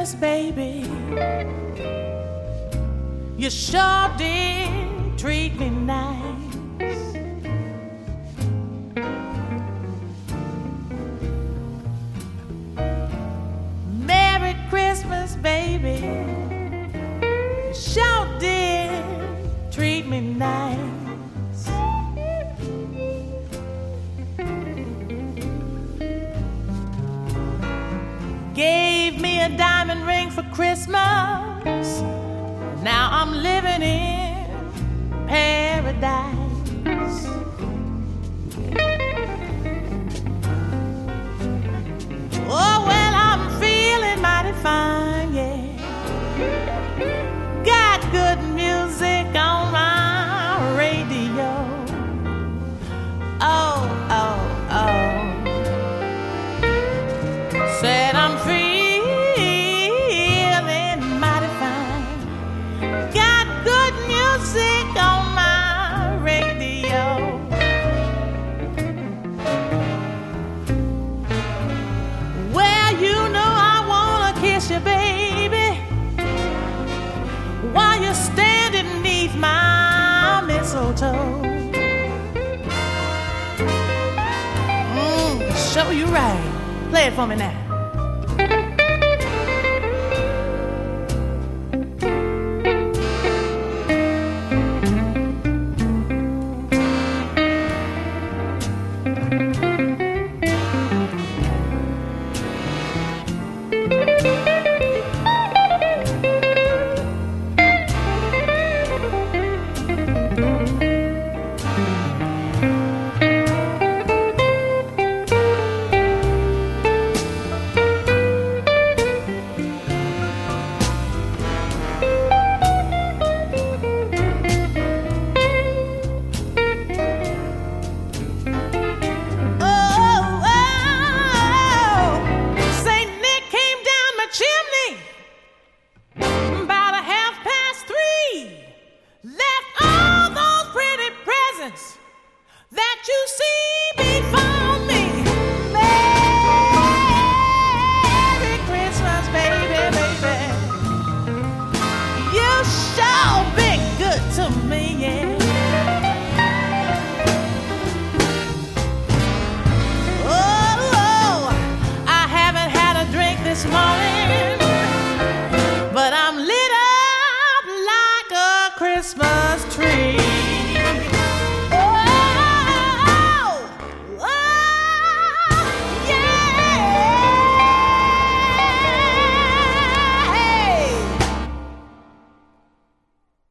Christmas, baby. You sure did treat me nice. Merry Christmas, baby. You sure did treat me nice. Gave me a diamond ring for Christmas. Now I'm living in paradise. Oh, well, I'm feeling mighty fine, yeah. Got good music on my radio. Oh, oh, oh. Said I'm feeling mighty fine. Got good music on my radio. Well, you know I wanna kiss you, baby, while you're standing beneath my mistletoe. Show you right. Play it for me now.